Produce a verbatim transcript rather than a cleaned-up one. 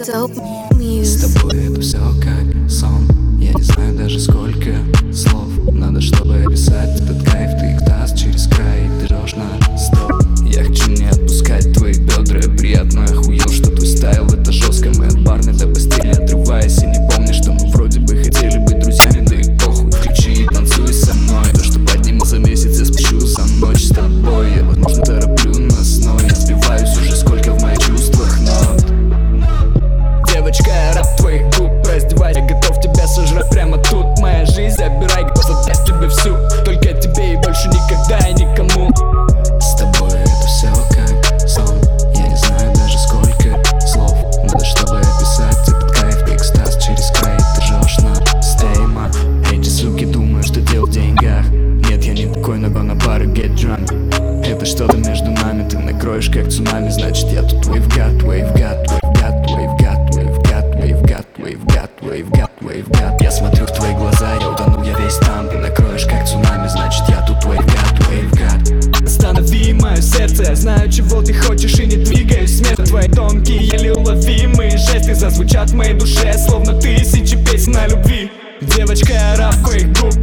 Dope С Muse. тобой это все как сон. Я не знаю даже сколько слов надо, чтобы описать этот кайф. Ты их таз через край, и ты жжешь на стоп. Я хочу не отпускать твои бедра. Я приятно охуел, что твой стайл это жестко. Мы от барной до постели отрываясь. И не помню, что мы вроде бы хотели быть друзьями. Да и похуй, включи и танцуй со мной. То, что подниму за месяц, я спешу за ночь с тобой. Я, возможно, тороплю нас, но я сбиваюсь уже сколько в моих чувствах нот. Девочка, я раб твоих губ, раздевай. Я готов тебя сожрать прямо тут. Моя жизнь, забирай, готов отдать тебе всю. Только тебе и больше никогда и никому. С тобой это все как сон. Я не знаю даже сколько слов надо, чтобы описать этот кайф. Экстаз через край, ты жжешь на стейма. Эти суки думают, что дело в деньгах. Нет, я не такой, но на пары get drunk. Это что-то между нами, ты накроешь как цунами. Значит я тут wave got, wave got, wave got, wave got, wave got, wave got, wave got, wave got, wave got. Я смотрю в твои глаза, я утонул, я весь там. Ты накроешь как цунами, значит я тут wave got, wave got. Останови мое сердце, я знаю, чего ты хочешь и не двигаюсь с места. Твои тонкие, еле уловимые жесты зазвучат в моей душе, словно тысячи песен о любви. Девочка, я раб твоих губ,